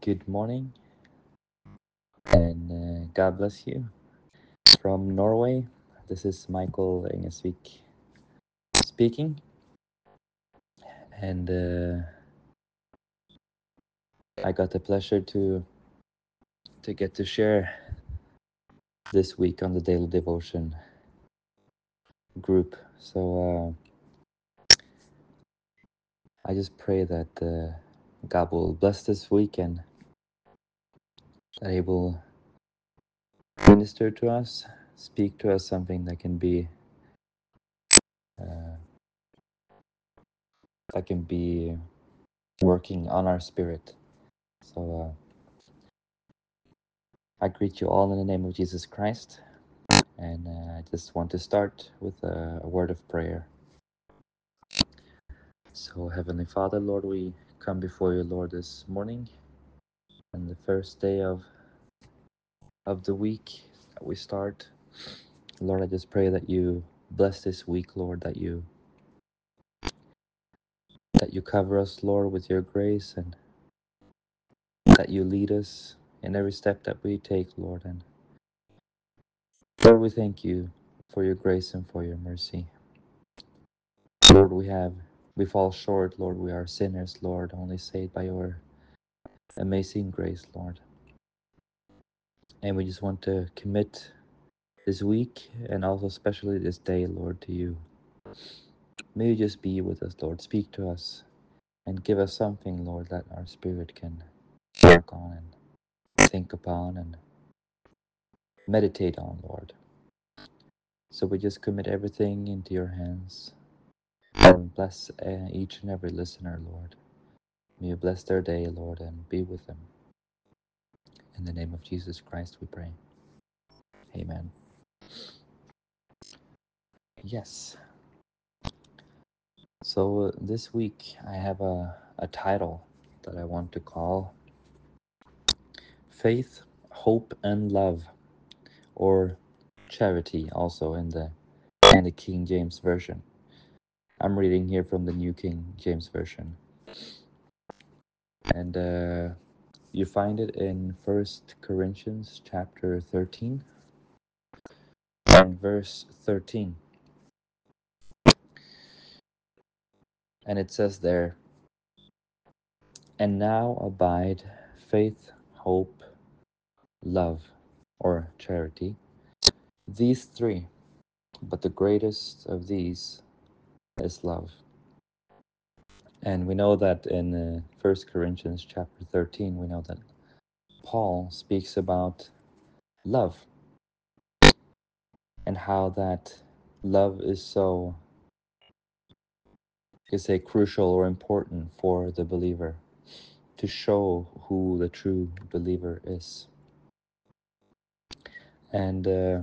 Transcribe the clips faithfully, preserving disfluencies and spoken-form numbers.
Good morning and uh, God bless you. From Norway, this is Michael Engesvik speaking, and uh, I got the pleasure to to get to share this week on the Daily Devotion group. So uh, I just pray that uh, God will bless this week and that He will minister to us, speak to us something that can be uh, that can be working on our spirit. So. Uh, I greet you all in the name of Jesus Christ, and uh, I just want to start with a, a word of prayer. So, Heavenly Father, Lord, we come before you, Lord, this morning, and the first day of of the week that we start. Lord, I just pray that you bless this week, Lord, that you that you cover us, Lord, with your grace, and that you lead us in every step that we take, Lord. And Lord, we thank you for your grace and for your mercy. Lord, we have we fall short, Lord. We are sinners, Lord, only saved by your amazing grace, Lord. And we just want to commit this week and also especially this day, Lord, to you. May you just be with us, Lord. Speak to us and give us something, Lord, that our spirit can work on and think upon and meditate on, Lord. So we just commit everything into your hands and bless uh, each and every listener, Lord. May you bless their day, Lord, and be with them. In the name of Jesus Christ we pray. Amen. Yes. So uh, this week I have a, a title that I want to call Faith, Hope, and Love, or Charity, also in the in the King James Version. I'm reading here from the New King James Version. And uh, you find it in First Corinthians chapter thirteen and verse thirteen. And it says there, and now abide faith, hope, love, or charity, these three, but the greatest of these is love. And we know that in uh, First Corinthians chapter thirteen, we know that Paul speaks about love and how that love is so, you could say, crucial or important for the believer to show who the true believer is. And uh,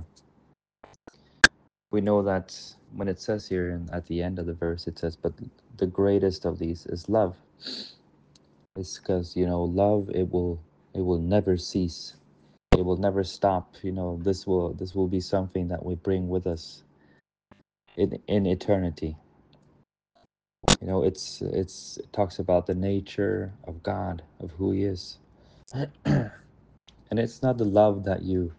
we know that when it says here in, at the end of the verse, it says, but the greatest of these is love. It's because, you know, love, it will it will never cease. It will never stop. You know, this will this will be something that we bring with us in in eternity. You know, it's it's it talks about the nature of God, of who He is. And it's not the love that you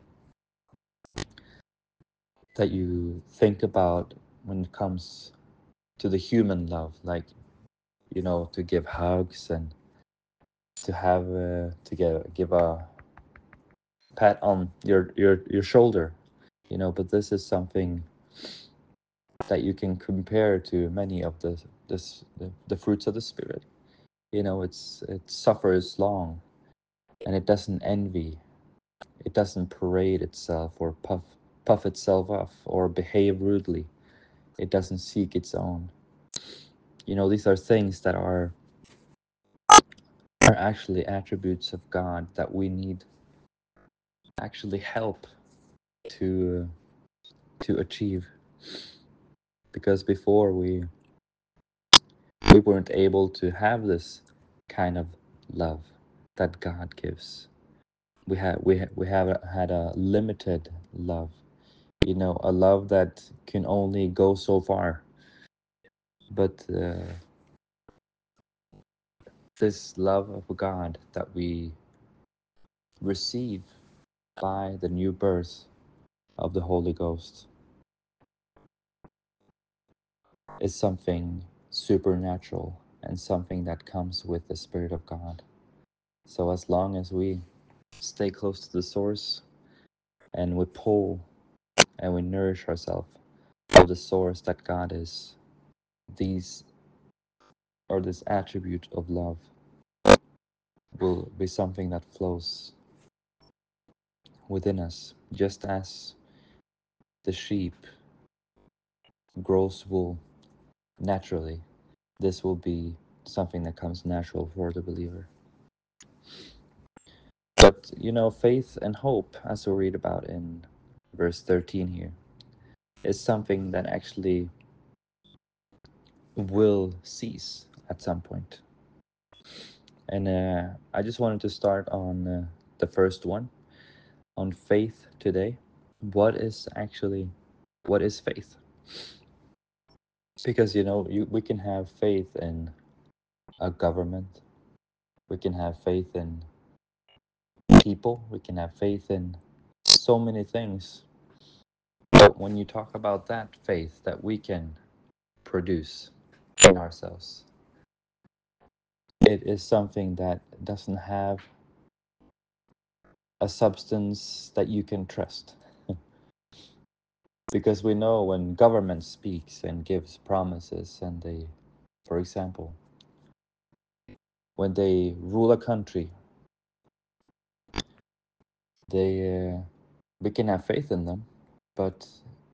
that you think about when it comes to the human love, like, you know, to give hugs and to have uh, to give give a pat on your your your shoulder, you know. But this is something that you can compare to many of the this the, the fruits of the spirit. You know, it's it suffers long, and it doesn't envy, it doesn't parade itself or puff puff itself off or behave rudely, it doesn't seek its own. You know, these are things that are are actually attributes of God that we need actually help to to achieve, because before we we weren't able to have this kind of love that God gives. We had we ha- we have had a limited love, you know, a love that can only go so far. But uh, this love of God that we receive by the new birth of the Holy Ghost is something supernatural and something that comes with the Spirit of God. So as long as we stay close to the source and we pull and we nourish ourselves of the source that God is, these or this attribute of love will be something that flows within us, just as the sheep grows wool naturally. This will be something that comes natural for the believer. But you know, faith and hope, as we read about in verse thirteen here, is something that actually will cease at some point. And uh, I just wanted to start on uh, the first one, on faith today. What is actually, what is faith? Because, you know, you, we can have faith in a government, we can have faith in people, we can have faith in so many things. But when you talk about that faith that we can produce in ourselves, it is something that doesn't have a substance that you can trust. Because we know when government speaks and gives promises, and they, for example, when they rule a country, they uh, we can have faith in them, but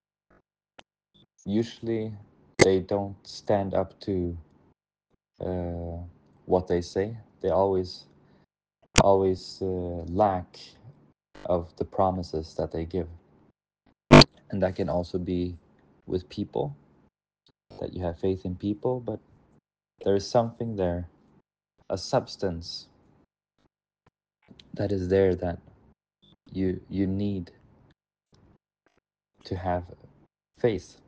usually they don't stand up to uh, what they say. They always always uh, lack of the promises that they give. And that can also be with people, that you have faith in people, but there is something there, a substance that is there that you you need to have faith.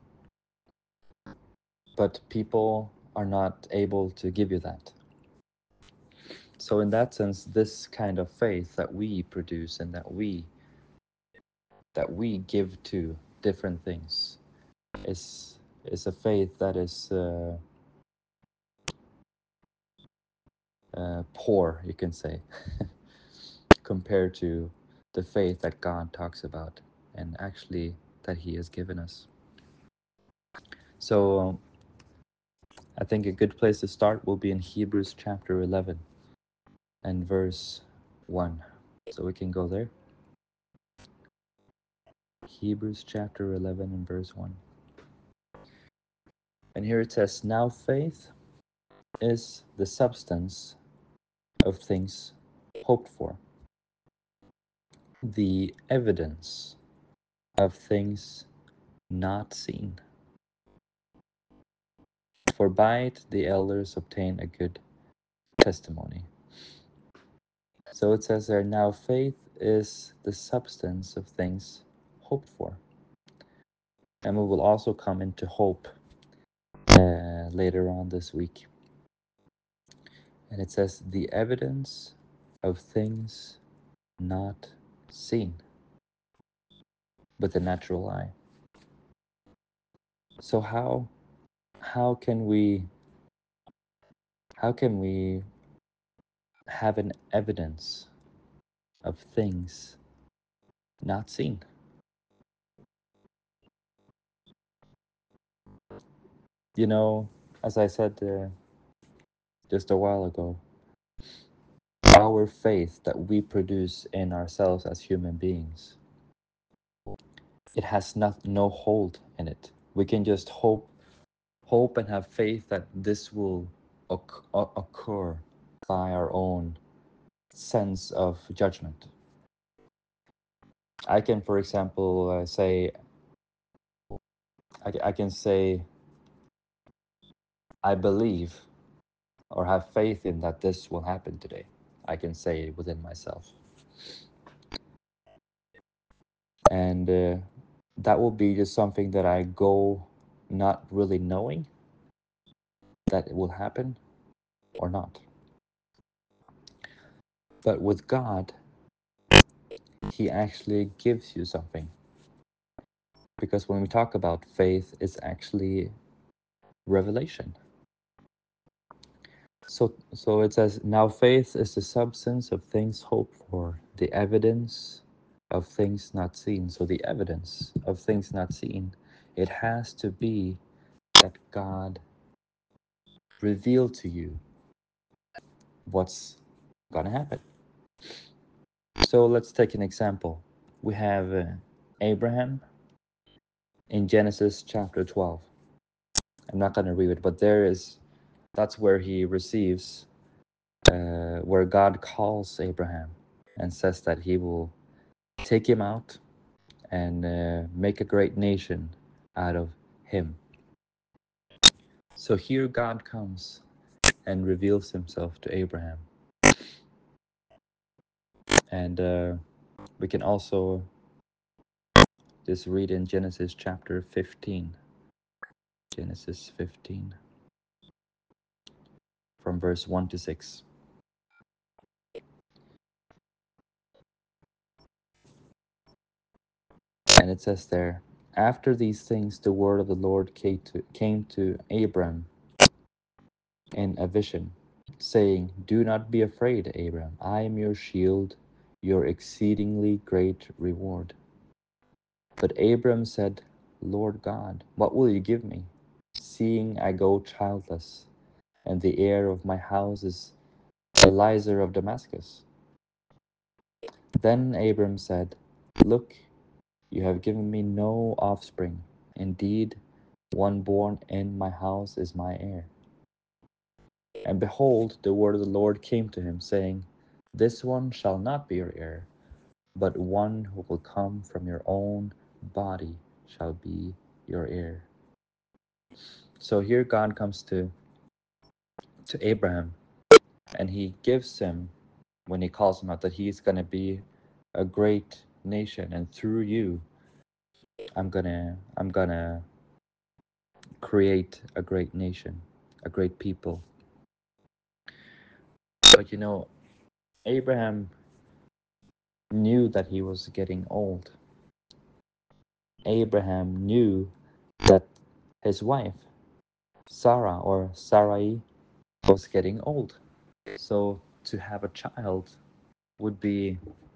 But people are not able to give you that. So in that sense, this kind of faith that we produce and that we that we give to different things is is a faith that is uh, uh, poor, you can say, compared to the faith that God talks about and actually that He has given us. So um, I think a good place to start will be in Hebrews chapter eleven and verse one. So we can go there. Hebrews chapter eleven and verse one. And here it says, "Now faith is the substance of things hoped for, the evidence of things not seen. For by it the elders obtain a good testimony." So it says there, now faith is the substance of things hoped for. And we will also come into hope uh, later on this week. And it says, the evidence of things not seen with the natural eye. So how how can we how can we have an evidence of things not seen? You know, as I said uh, just a while ago, our faith that we produce in ourselves as human beings, it has not no hold in it. We can just hope hope and have faith that this will oc- occur by our own sense of judgment. I can, for example, uh, say, I, I can say, I believe or have faith in that this will happen today. I can say it within myself. And uh, that will be just something that I go not really knowing that it will happen or not. But with God, he actually gives you something. Because when we talk about faith, it's actually revelation. So, so it says, now faith is the substance of things hoped for, the evidence of things not seen. So the evidence of things not seen, it has to be that God revealed to you what's gonna happen. So let's take an example. We have uh, Abraham in Genesis chapter twelve. I'm not gonna read it, but there is, that's where he receives, uh, where God calls Abraham and says that he will take him out and uh, make a great nation out of him. So here God comes and reveals himself to Abraham. And uh, we can also just read in Genesis chapter fifteen. Genesis fifteen, from verse one to six. And it says there, after these things, the word of the Lord came to, came to Abram in a vision, saying, do not be afraid, Abram. I am your shield, your exceedingly great reward. But Abram said, Lord God, what will you give me, seeing I go childless, and the heir of my house is Eliezer of Damascus? Then Abram said, look, you have given me no offspring. Indeed, one born in my house is my heir. And behold, the word of the Lord came to him, saying, this one shall not be your heir, but one who will come from your own body shall be your heir. So here God comes to, to Abraham, and he gives him, when he calls him out, that he's going to be a great nation, and through you, I'm gonna, I'm gonna create a great nation, a great people. But you know, Abraham knew that he was getting old. Abraham knew that his wife, Sarah or Sarai, was getting old. So to have a child would be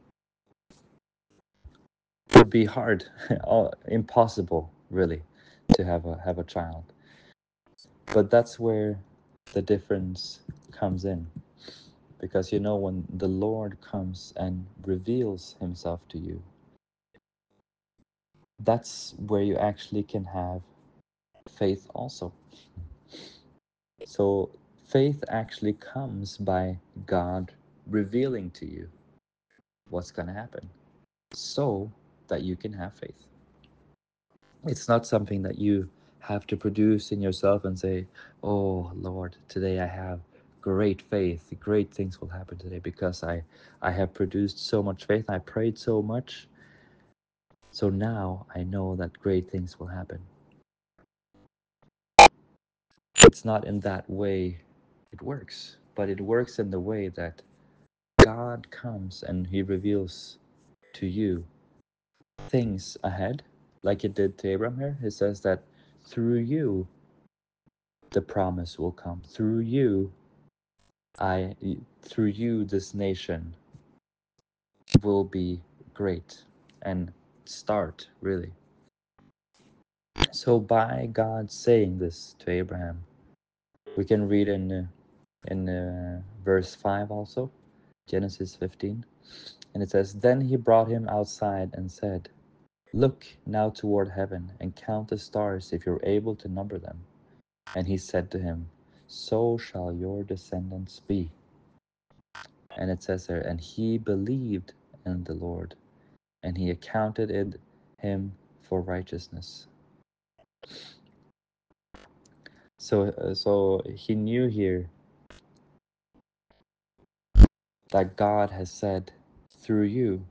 would be hard, or impossible, really, to have a have a child. But that's where the difference comes in, because you know, when the Lord comes and reveals himself to you, that's where you actually can have faith also. So faith actually comes by God revealing to you what's going to happen, so that you can have faith. It's not something that you have to produce in yourself and say, oh Lord, today I have great faith, great things will happen today because I I have produced so much faith, I prayed so much, so now I know that great things will happen. It's not in that way it works, but it works in the way that God comes and he reveals to you things ahead, like it did to Abraham here. It says that through you the promise will come. Through you, I through you this nation will be great and start, really. So by God saying this to Abraham, we can read in uh, in uh, verse five also, Genesis fifteen, and it says, then he brought him outside and said, look now toward heaven and count the stars if you're able to number them. And he said to him, so shall your descendants be. And it says there, and he believed in the Lord, and he accounted it him for righteousness. So, uh, so he knew here that God has said, through you,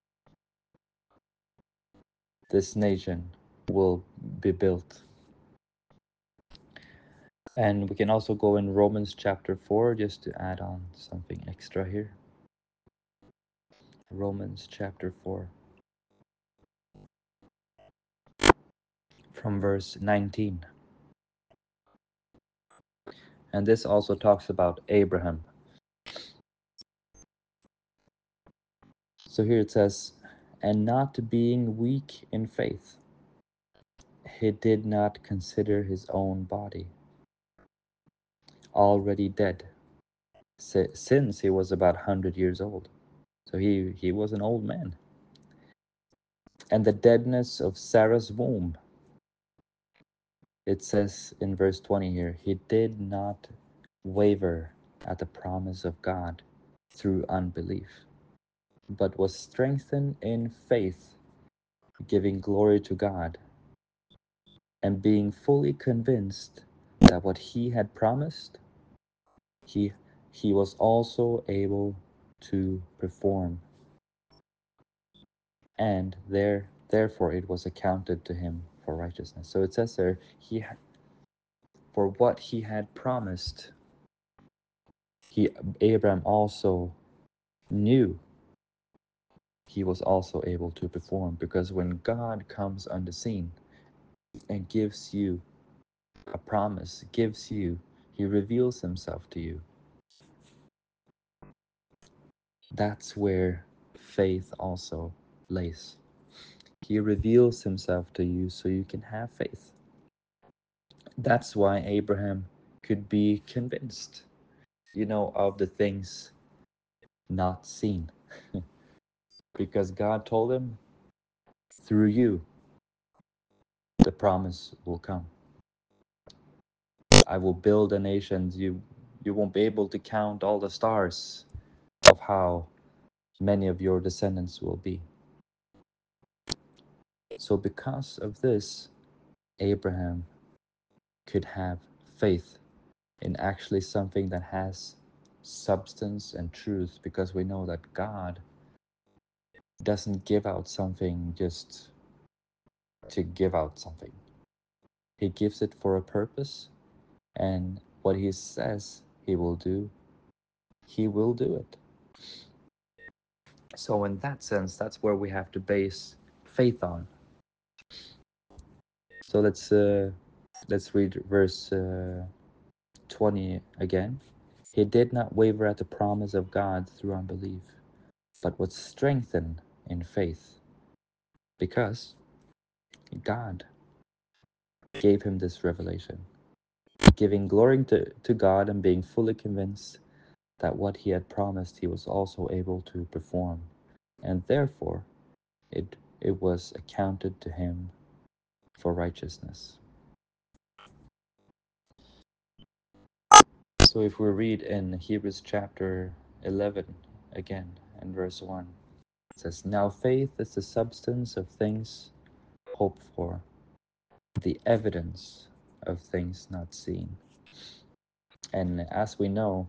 this nation will be built. And we can also go in Romans chapter four, just to add on something extra here. Romans chapter four, from verse nineteen. And this also talks about Abraham. So here it says, and not being weak in faith, he did not consider his own body already dead, since he was about one hundred years old. So he, he was an old man. And the deadness of Sarah's womb, it says in verse twenty here, he did not waver at the promise of God through unbelief, but was strengthened in faith, giving glory to God, and being fully convinced that what he had promised, he, he was also able to perform. And there, therefore it was accounted to him for righteousness. So it says there, he for what he had promised, he Abraham also knew he was also able to perform, because when God comes on the scene and gives you a promise, gives you, he reveals himself to you. That's where faith also lays. He reveals himself to you so you can have faith. That's why Abraham could be convinced, you know, of the things not seen. Because God told him, through you, the promise will come. I will build a nation. You, you won't be able to count all the stars of how many of your descendants will be. So because of this, Abraham could have faith in actually something that has substance and truth, because we know that God doesn't give out something just to give out something. He gives it for a purpose, and what he says he will do, he will do it. So in that sense, that's where we have to base faith on. So let's uh, let's read verse uh, twenty again. He did not waver at the promise of God through unbelief, but was strengthened in faith, because God gave him this revelation, giving glory to, to God and being fully convinced that what he had promised he was also able to perform, and therefore it, it was accounted to him for righteousness. So if we read in Hebrews chapter eleven again and verse one, it says, now faith is the substance of things hoped for, the evidence of things not seen. And as we know,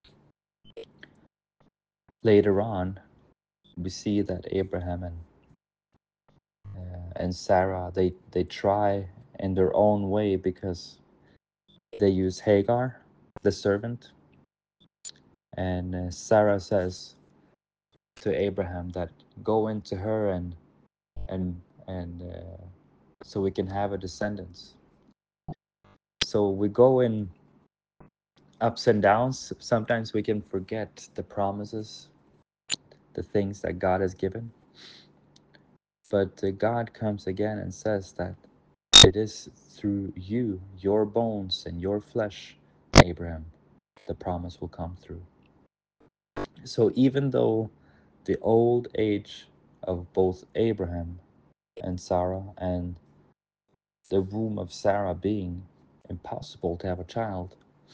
later on, we see that Abraham and uh, and Sarah, they, they try in their own way, because they use Hagar, the servant, and uh, Sarah says to Abraham that go into her and and and uh, so we can have a descendants. So we go in ups and downs. Sometimes we can forget the promises, the things that God has given. But uh, God comes again and says that it is through you, your bones and your flesh, Abraham, the promise will come through. So even though the old age of both Abraham and Sarah, and the womb of Sarah being impossible to have a child,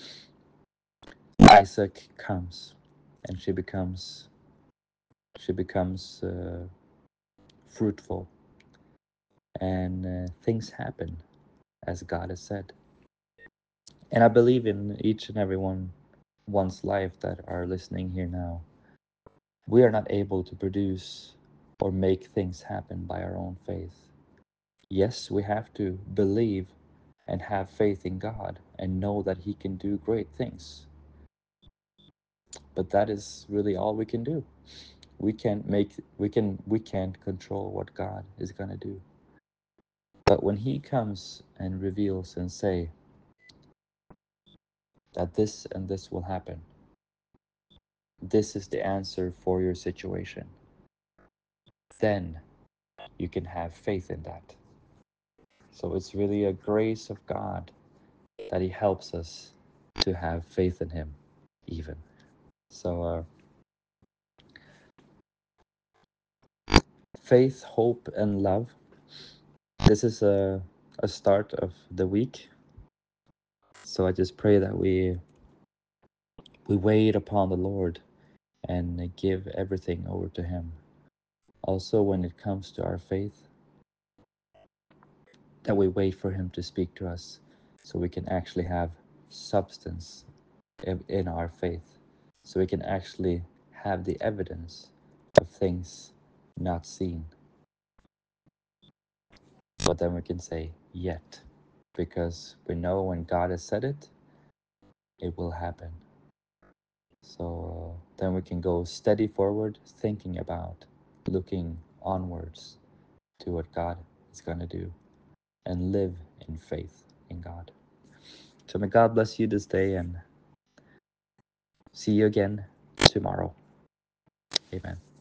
Isaac comes, and she becomes she becomes uh, fruitful, and uh, things happen as God has said. And I believe in each and every one one's life that are listening here now. We are not able to produce or make things happen by our own faith. Yes, we have to believe and have faith in God and know that He can do great things. But that is really all we can do. We can't make we can we can't control what God is gonna do. But when He comes and reveals and say that this and this will happen, this is the answer for your situation, then you can have faith in that. So it's really a grace of God that He helps us to have faith in Him, even. So, uh, faith, hope, and love. This is a, a start of the week. So I just pray that we we wait upon the Lord and give everything over to Him. Also, when it comes to our faith, that we wait for Him to speak to us so we can actually have substance in our faith, so we can actually have the evidence of things not seen. But then we can say, yet, because we know when God has said it, it will happen. So uh, then we can go steady forward, thinking about, looking onwards to what God is going to do, and live in faith in God. So may God bless you this day, and see you again tomorrow. Amen.